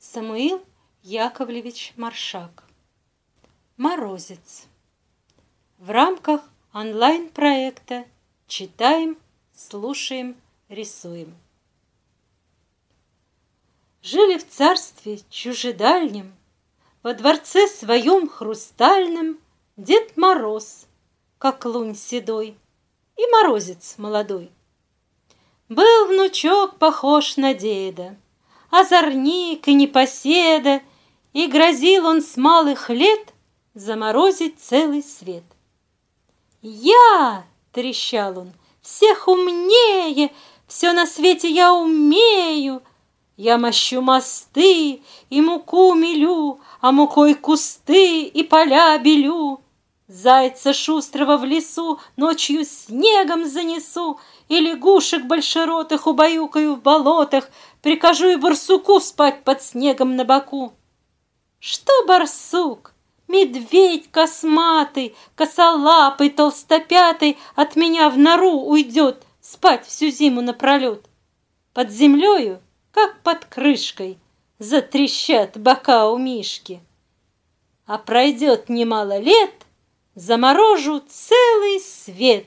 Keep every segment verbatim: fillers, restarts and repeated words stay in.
Самуил Яковлевич Маршак. Морозец. В рамках онлайн-проекта читаем, слушаем, рисуем. Жили в царстве чужедальнем, во дворце своем хрустальном, Дед Мороз, как лунь седой, и Морозец молодой. Был внучок похож на деда, озорник и непоседа, и грозил он с малых лет заморозить целый свет. «Я, — трещал он, — всех умнее, все на свете я умею. Я мощу мосты и муку мелю, а мукой кусты и поля белю. Зайца шустрого в лесу ночью снегом занесу, и лягушек большеротых убаюкаю в болотах, прикажу и барсуку спать под снегом на боку». Что барсук? Медведь косматый, косолапый, толстопятый от меня в нору уйдет спать всю зиму напролет. Под землею, как под крышкой, затрещат бока у Мишки. А пройдет немало лет, заморожу целый свет.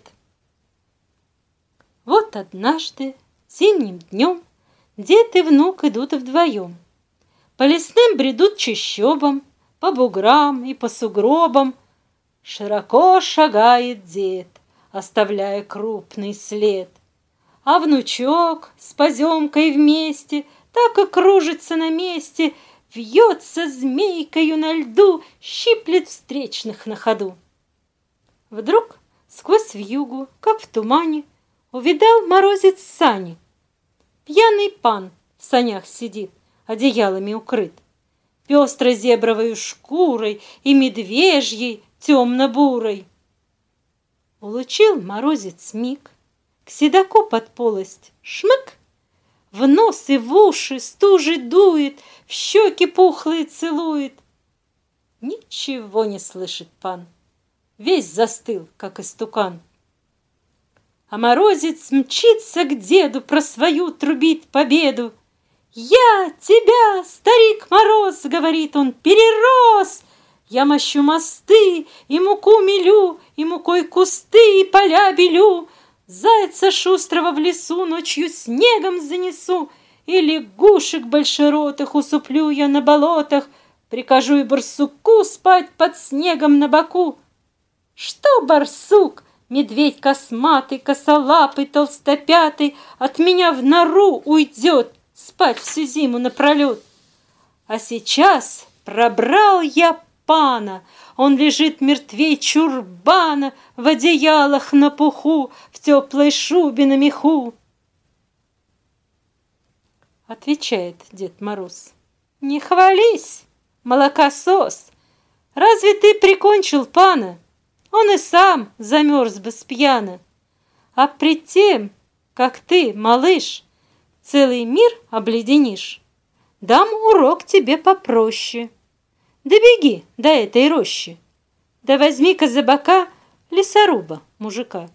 Вот однажды зимним днем дед и внук идут вдвоем. По лесным бредут чащобам, по буграм и по сугробам. Широко шагает дед, оставляя крупный след. А внучок с поземкой вместе так и кружится на месте, вьется змейкою на льду, щиплет встречных на ходу. Вдруг сквозь вьюгу, как в тумане, увидал Морозец сани. Пьяный пан в санях сидит, одеялами укрыт, пестрой зебровой шкурой и медвежьей темно-бурой. Улучил Морозец миг, к седоку под полость шмык, в нос и в уши стужи дует, в щеки пухлые целует. Ничего не слышит пан, весь застыл, как истукан. А Морозец мчится к деду, про свою трубит победу. «Я тебя, старик Мороз, — говорит он, — перерос! Я мощу мосты и муку мелю, и мукой кусты и поля белю. Зайца шустрого в лесу ночью снегом занесу, и лягушек большеротых усыплю я на болотах, прикажу и барсуку спать под снегом на боку». Что барсук? Медведь косматый, косолапый, толстопятый от меня в нору уйдет спать всю зиму напролет. А сейчас пробрал я пана, он лежит мертвей чурбана, в одеялах на пуху, в теплой шубе на меху. Отвечает Дед Мороз: «Не хвались, молокосос, разве ты прикончил пана? Он и сам замерз бы спьяно. А пред тем, как ты, малыш, целый мир обледенишь, дам урок тебе попроще. Да беги до этой рощи, да возьми-ка за бока лесоруба мужика».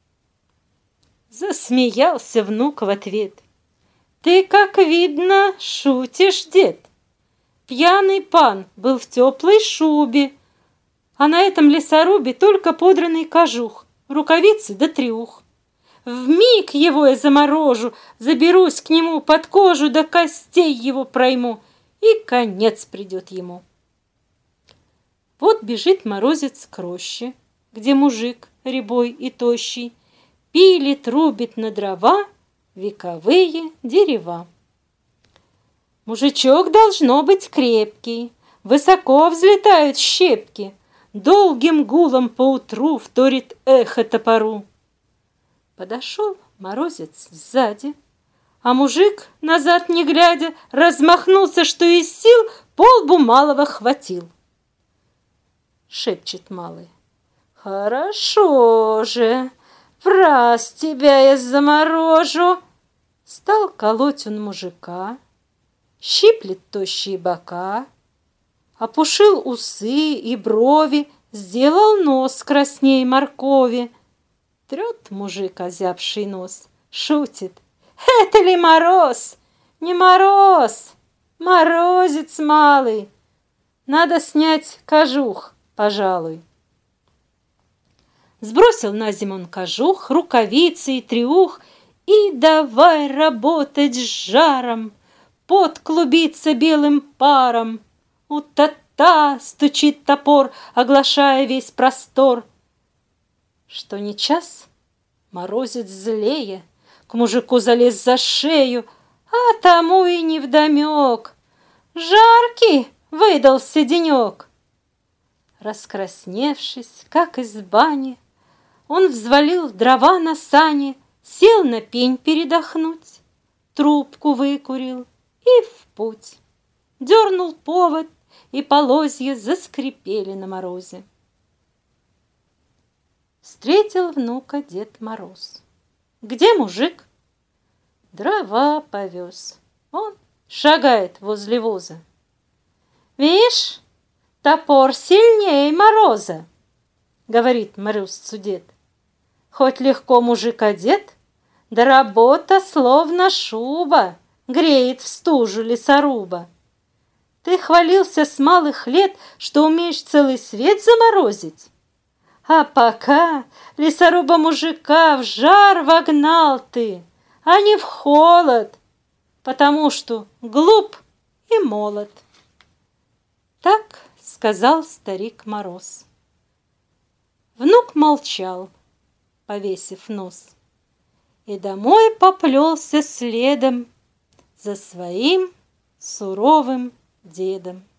Засмеялся внук в ответ: «Ты, как видно, шутишь, дед. Пьяный пан был в теплой шубе, а на этом лесорубе только подранный кожух, рукавицы да трюх. Вмиг его я заморожу, заберусь к нему под кожу, до костей его пройму, и конец придет ему». Вот бежит Морозец к роще, где мужик рябой и тощий пилит, рубит на дрова вековые дерева. Мужичок должно быть крепкий, высоко взлетают щепки, долгим гулом поутру вторит эхо топору. Подошел Морозец сзади, а мужик, назад не глядя, размахнулся, что из сил полбу малого хватил. Шепчет малый: «Хорошо же, враз тебя я заморожу». Стал колоть он мужика, щиплет тощие бока, опушил усы и брови, сделал нос красней моркови. Трет мужик озябший нос, шутит: «Это ли Мороз? Не Мороз, Морозец малый, надо снять кожух, пожалуй. Сбросил на зиму он кожух, рукавицы и треух, и давай работать с жаром, пот клубится белым паром. У-та-та стучит топор, оглашая весь простор. Что ни час, морозец злее, к мужику залез за шею, а тому и невдомек. Жаркий выдался денек. Раскрасневшись, как из бани, он взвалил дрова на сани, сел на пень передохнуть, трубку выкурил и в путь. Дернул повод, и полозья заскрипели на морозе. Встретил внука Дед Мороз. Где мужик? Дрова повез. Он шагает возле воза. Вишь, топор сильней мороза, говорит морозцу дед. Хоть легко мужик одет, да работа словно шуба греет в стужу лесоруба. Ты хвалился с малых лет, что умеешь целый свет заморозить. А пока лесоруба мужика в жар вогнал ты, а не в холод, потому что глуп и молод. Так сказал старик Мороз. Внук молчал, повесив нос, и домой поплелся следом за своим суровым дедом.